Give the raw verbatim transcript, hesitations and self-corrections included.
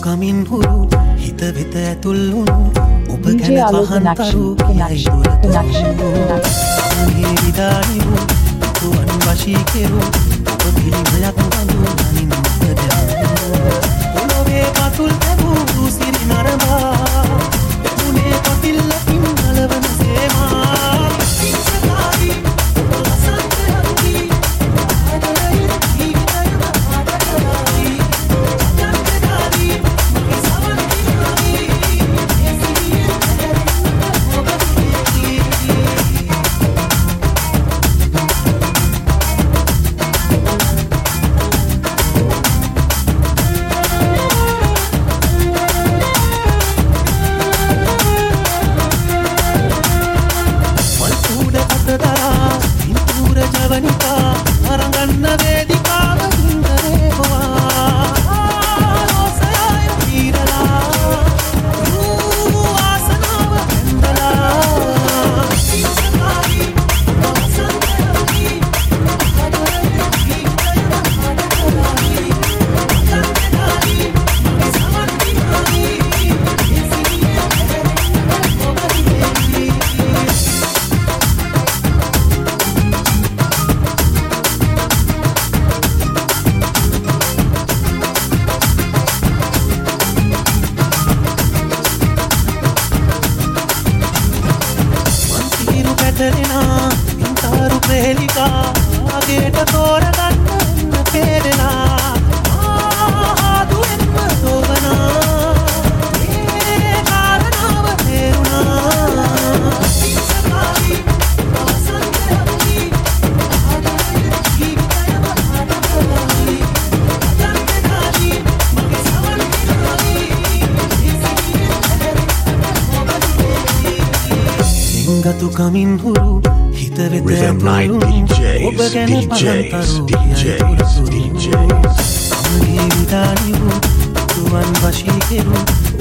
කමින් හුරු හිත වෙත ඇතුල් වුණු ඔබ ගැන පහන්තරු යයි දොරතුරු අමගේ විදානි වූ තුවන් වශී කෙරු ඔබ පිළිමයක් බඳු අනින් මොකද පොළොවේ පතුල් ලැබූ සිරි නරඹා එතුනේ පතිල්ලකින් නලවන සේමා ඉස්සකාරි ඔබ කමින් හුරු හිත වෙත ඇතුළු ඔබ ගැන පහන්තරු යයි දොරතුරු අමගේ විදානි වූ තුවන් වශී කෙරු